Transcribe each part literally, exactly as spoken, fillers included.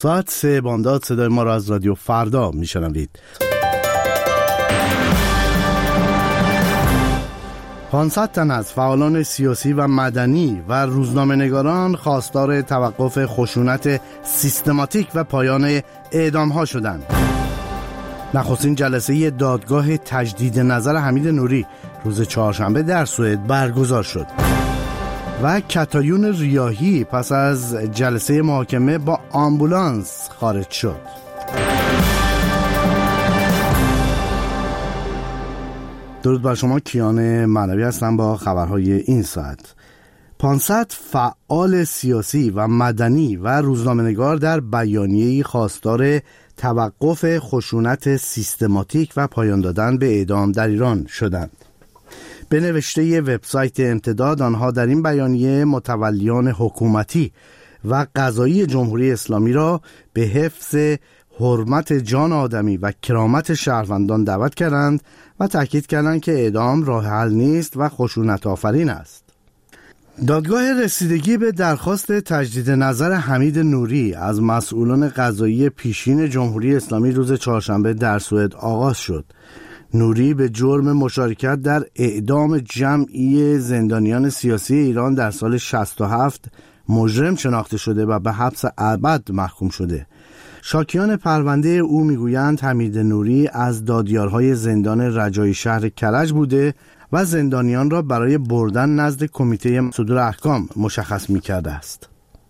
ساعت سه بامداد صدای ما را از رادیو فردا میشنوید. پانصد تن از فعالان سیاسی و مدنی و روزنامه‌نگاران خواستار توقف خشونت سیستماتیک و پایان اعدام‌ها شدند. نخستین جلسه دادگاه تجدید نظر حمید نوری روز چهارشنبه در سوئد برگزار شد و کتایون ریاحی پس از جلسه محاکمه با آمبولانس خارج شد. درود بر شما، کیان معنوی هستم با خبرهای این ساعت. پانصد فعال سیاسی و مدنی و روزنامه‌نگار در بیانیه‌ای خواستار توقف خشونت سیستماتیک و پایان دادن به اعدام در ایران شدند. به نوشته وبسایت امتداد، آنها در این بیانیه متولیان حکومتی و قضایی جمهوری اسلامی را به حفظ حرمت جان آدمی و کرامت شهروندان دعوت کردند و تاکید کردند که اعدام راه حل نیست و خشونت آفرین است. دادگاه رسیدگی به درخواست تجدید نظر حمید نوری از مسئولان قضایی پیشین جمهوری اسلامی روز چهارشنبه در سوئد آغاز شد. نوری به جرم مشارکت در اعدام جمعی زندانیان سیاسی ایران در سال شصت و هفت مجرم شناخته شده و به حبس ابد محکوم شده. شاکیان پرونده او میگویند حمید نوری از دادیارهای زندان رجایی شهر کرج بوده و زندانیان را برای بردن نزد کمیته صدور احکام مشخص می‌کرده است.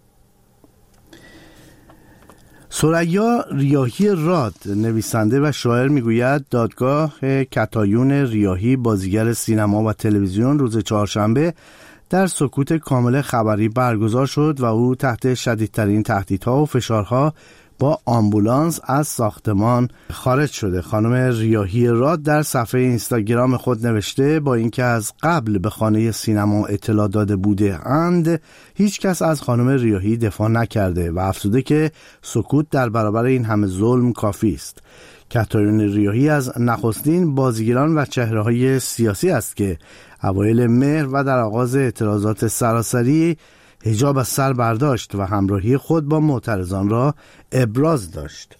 ثریا ریاحی راد، نویسنده و شاعر، میگوید دادگاه کتایون ریاحی، بازیگر سینما و تلویزیون، روز چهارشنبه در سکوت کامل خبری برگزار شد و او تحت شدیدترین تهدیدها و فشارها با آمبولانس از ساختمان خارج شده. خانم ریاحی راد در صفحه اینستاگرام خود نوشته با اینکه از قبل به خانه سینما اطلاع داده بوده اند، هیچ کس از خانم ریاحی دفاع نکرده و افزوده که سکوت در برابر این همه ظلم کافی است. کتایون ریاحی از نخستین بازیگران و چهره‌های سیاسی است که اوایل مهر و در آغاز اعتراضات سراسری حجاب از سر برداشت و همراهی خود با معترضان را ابراز داشت.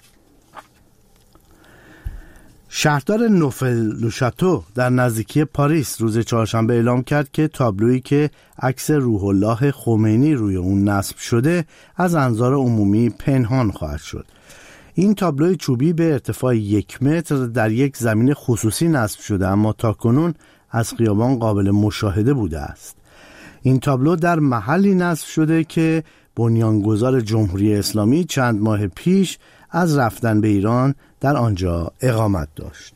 شهردار نوفل لوشاتو در نزدیکی پاریس روز چهارشنبه اعلام کرد که تابلویی که عکس روح الله خمینی روی اون نصب شده از انظار عمومی پنهان خواهد شد. این تابلوی چوبی به ارتفاع یک متر در یک زمین خصوصی نصب شده، اما تاکنون از خیابان قابل مشاهده بوده است. این تابلو در محلی نصب شده که بنیانگذار جمهوری اسلامی چند ماه پیش از رفتن به ایران در آنجا اقامت داشت.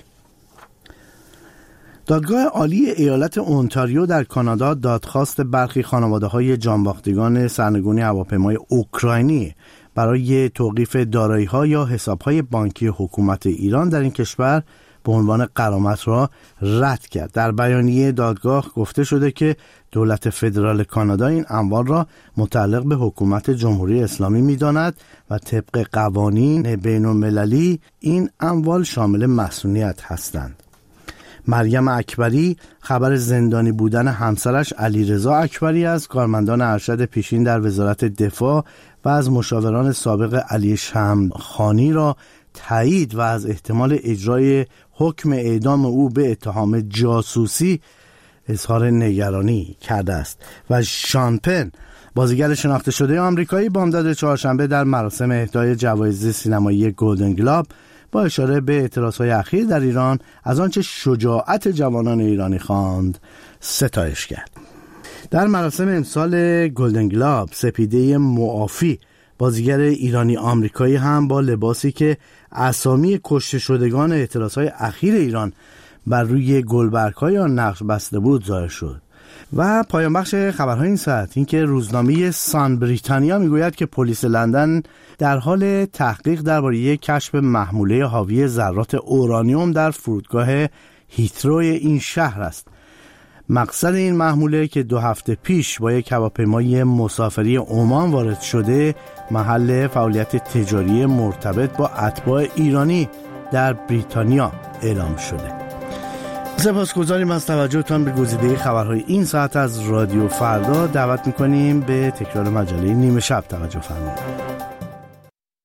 دادگاه عالی ایالت اونتاریو در کانادا دادخواست برخی خانواده‌های جانباختگان سرنگونی هواپیمای اوکراینی برای توقیف دارایی‌ها یا حساب‌های بانکی حکومت ایران در این کشور به عنوان غرامت را رد کرد. در بیانیه دادگاه گفته شده که دولت فدرال کانادا این اموال را متعلق به حکومت جمهوری اسلامی می‌داند و طبق قوانین بین‌المللی این اموال شامل مسئولیت هستند. مریم اکبری خبر زندانی بودن همسرش علیرضا اکبری از کارمندان ارشد پیشین در وزارت دفاع و از مشاوران سابق علی شمخانی را تایید و از احتمال اجرای حکم اعدام او به اتهام جاسوسی اظهار نگرانی کرده است. و شان پن، بازیگر شناخته شده آمریکایی، بامداد چهارشنبه در مراسم اهدای جوایز سینمایی گلدن گلوب با اشاره به اعتراضهای اخیر در ایران از آنچه شجاعت جوانان ایرانی خواند ستایش کرد. در مراسم امسال گلدن گلوب، سپیده معافی، بازیگر ایرانی آمریکایی، هم با لباسی که اسامی کشته شدگان اعتراضهای اخیر ایران بر روی گلبرگ‌های آن نقش بسته بود ظاهر شد. و پایان بخش خبرهای این ساعت این که روزنامه سان بریتانیا میگوید که پلیس لندن در حال تحقیق درباره کشف محموله حاوی ذرات اورانیوم در فرودگاه هیتروی این شهر است. مقصد این محموله که دو هفته پیش با یک هواپیمای مسافری عمان وارد شده، محل فعالیت تجاری مرتبط با اتباع ایرانی در بریتانیا اعلام شده. سپاسگزاریم از توجهتان به گزیده خبرهای این ساعت از رادیو فردا. دعوت می‌کنیم به تکرار مجله نیمه شب توجه فرمایید.